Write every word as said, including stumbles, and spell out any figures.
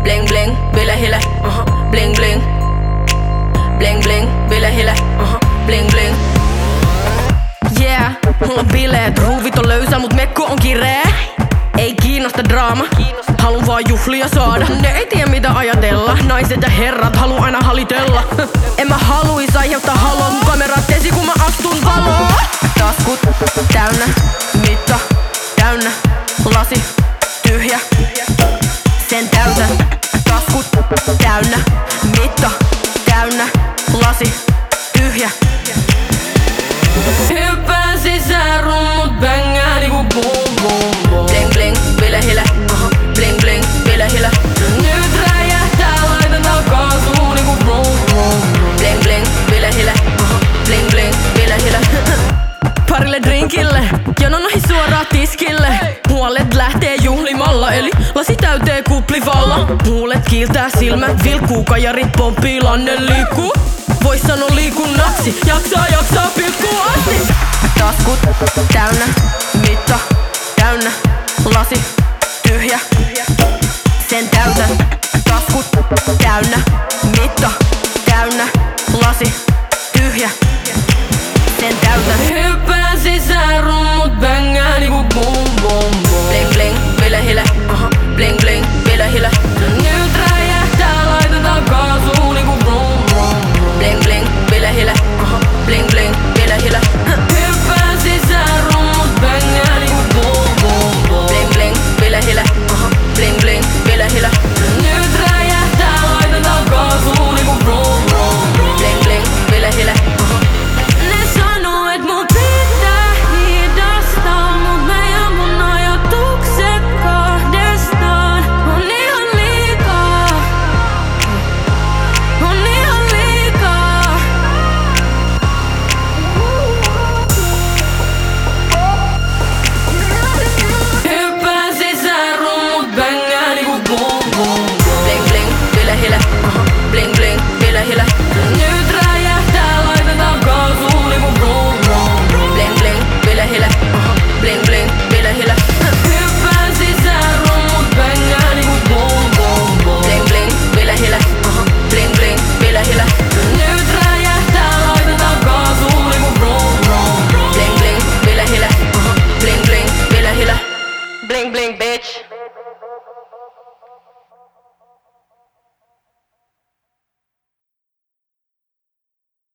Bling bling, bilehille, uh-huh. Bling bling. Bling bling, bilehille, uh-huh. Bling bling. Yeah, mulla on bileet, ruuvit on löysä, mut mekko on kiree. Ei kiinnosta draama, halun vaan juhlia saada. Ne ei tiedä mitä ajatella, naiset ja herrat haluu aina halitella. En mä haluis aiheuttaa haloa, mun kamerat esi kun mä astun valoon. Taskut täynnä, mitta täynnä, lasi tyhjä, sen täytän. Taskut täynnä, mitta täynnä, lasi tyhjä. Hyppään sisään, rummut bängää niinku boom boom boom. Bling bling, bilehille, uh-huh. Bling bling, bilehille. Nyt räjähtää, laitetaan kaasuun niinku vroom vroom. Bling bling, bilehille, uh-huh. Bling bling, bilehille. Parille drinkille, jonon ohi suoraan tiskille. Huolet lähtee juhlimalla, eli lasi täyteen kuplivalla. Huulet kiiltää, silmät vilkkuu, kajarit pomppii, lanne liikkuu. Vois sano liikunnaksi, jaksaa jaksaa pilkkuu asti. Taskut täynnä, mitta täynnä, lasi tyhjä, sen täytän. Taskut täynnä,